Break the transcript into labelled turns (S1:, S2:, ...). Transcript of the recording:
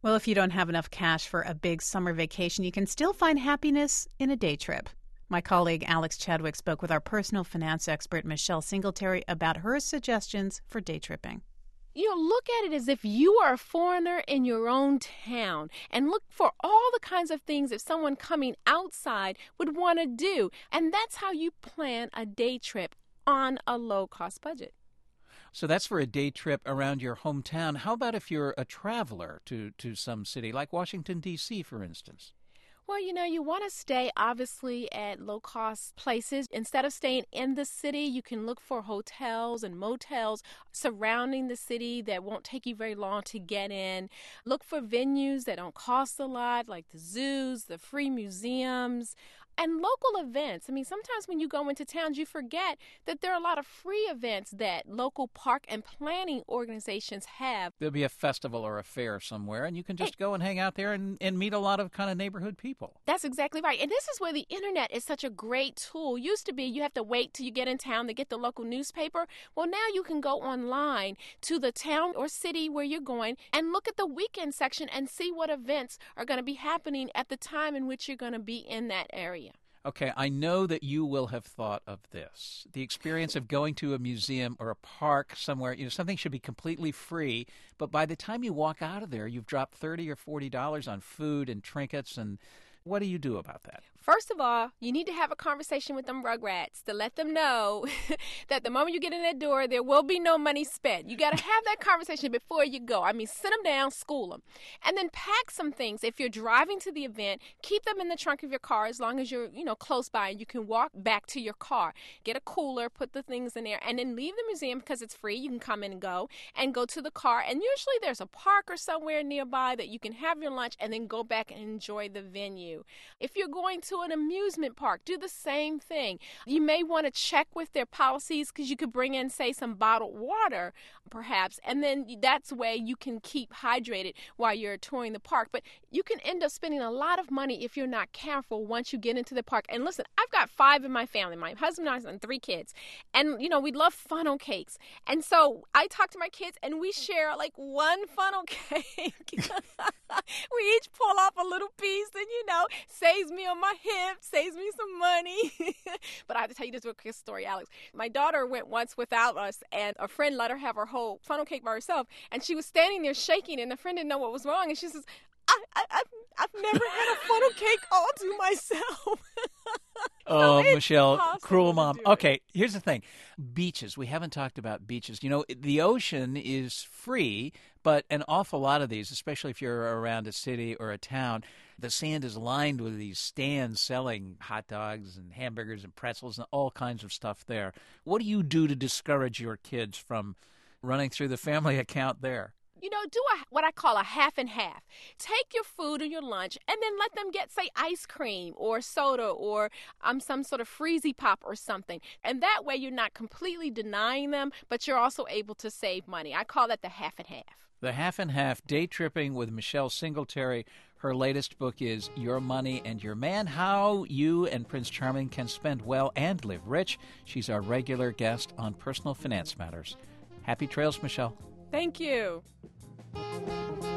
S1: Well, if you don't have enough cash for a big summer vacation, you can still find happiness in a day trip. My colleague Alex Chadwick spoke with our personal finance expert, Michelle Singletary, about her suggestions for day tripping.
S2: Look at it as if you are a foreigner in your own town and look for all the kinds of things that someone coming outside would want to do. And that's how you plan a day trip on a low-cost budget.
S3: So that's for a day trip around your hometown. How about if you're a traveler to some city, like Washington, D.C., for instance?
S2: Well, you want to stay, obviously, at low-cost places. Instead of staying in the city, you can look for hotels and motels surrounding the city that won't take you very long to get in. Look for venues that don't cost a lot, like the zoos, the free museums, and local events. Sometimes when you go into towns, you forget that there are a lot of free events that local park and planning organizations have.
S3: There'll be a festival or a fair somewhere, and you can just go and hang out there and meet a lot of kind of neighborhood people.
S2: That's exactly right. And this is where the internet is such a great tool. Used to be you have to wait till you get in town to get the local newspaper. Well, now you can go online to the town or city where you're going and look at the weekend section and see what events are going to be happening at the time in which you're going to be in that area.
S3: Okay, I know that you will have thought of this. The experience of going to a museum or a park somewhere, something should be completely free, but by the time you walk out of there, you've dropped $30 or $40 on food and trinkets, and what do you do about that?
S2: First of all, you need to have a conversation with them rugrats to let them know that the moment you get in that door, there will be no money spent. You got to have that conversation before you go. Sit them down, school them. And then pack some things. If you're driving to the event, keep them in the trunk of your car as long as you're, close by and you can walk back to your car. Get a cooler, put the things in there, and then leave the museum because it's free. You can come in and go to the car. And usually there's a park or somewhere nearby that you can have your lunch and then go back and enjoy the venue. If you're going to an amusement park, do the same thing. You may want to check with their policies because you could bring in, say, some bottled water, perhaps, and then that's way you can keep hydrated while you're touring the park. But you can end up spending a lot of money if you're not careful once you get into the park. And listen, I've got 5 in my family, my husband and I, and 3 kids. And, we love funnel cakes. And so I talk to my kids and we share like one funnel cake. We each pull off a little piece and, saves me on my hip, saves me some money. But I have to tell you this real quick story, Alex. My daughter went once without us, and a friend let her have her whole funnel cake by herself, and she was standing there shaking, and the friend didn't know what was wrong, and she says, I've never had a funnel cake all to myself.
S3: Oh, Michelle, cruel mom. Okay, here's the thing. Beaches. We haven't talked about beaches. The ocean is free, but an awful lot of these, especially if you're around a city or a town, the sand is lined with these stands selling hot dogs and hamburgers and pretzels and all kinds of stuff there. What do you do to discourage your kids from running through the family account there?
S2: Do what I call a half and half. Take your food or your lunch and then let them get, say, ice cream or soda or some sort of freezy pop or something. And that way you're not completely denying them, but you're also able to save money. I call that the half and half.
S3: The Half and Half, Day Tripping with Michelle Singletary. Her latest book is Your Money and Your Man, How You and Prince Charming Can Spend Well and Live Rich. She's our regular guest on Personal Finance Matters. Happy trails, Michelle.
S2: Thank you.